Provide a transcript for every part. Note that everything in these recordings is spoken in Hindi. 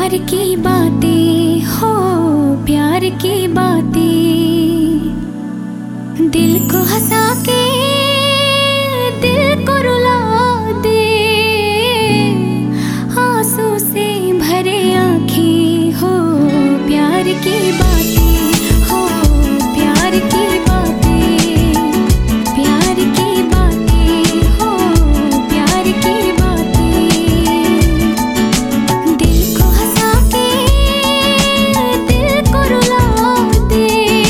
प्यार की बातें हो, प्यार की बातें दिल को हंसा के दिल को रुला दे। आंसू से भरे आँखें हो, प्यार की बातें हो, प्यार की बातें, प्यार की बातें हो, प्यार की बातें दिल को हंसा के दिल को रुला दे।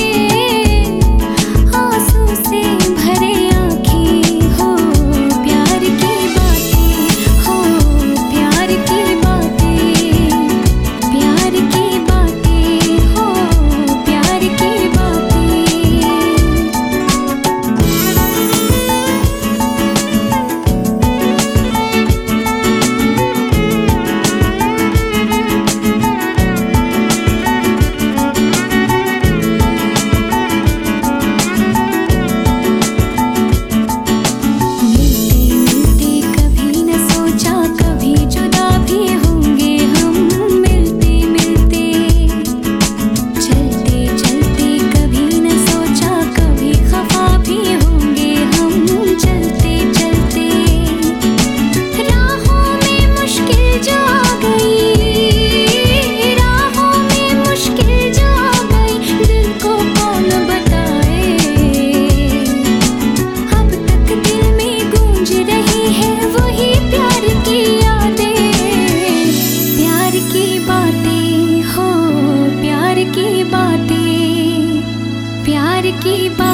आंसू से भरे आँखें हो, प्यार की बातें हो, प्यार की बातें, प्यार की बातें हो, प्यार की बातें। मिलते मिलते कभी न सोचा कभी जुदा भी होंगे हम। मिलते मिलते चलते चलते कभी न सोचा कभी खफा भी होंगे हम। चलते चलते राहों में मुश्किल जो आ गई, राहों में मुश्किल जो आ गई, दिल को कौन बताए। अब तक दिल में गूंज रही है वही प्यार की यादें। प्यार की बातें हो, प्यार की बातें, प्यार की बातें।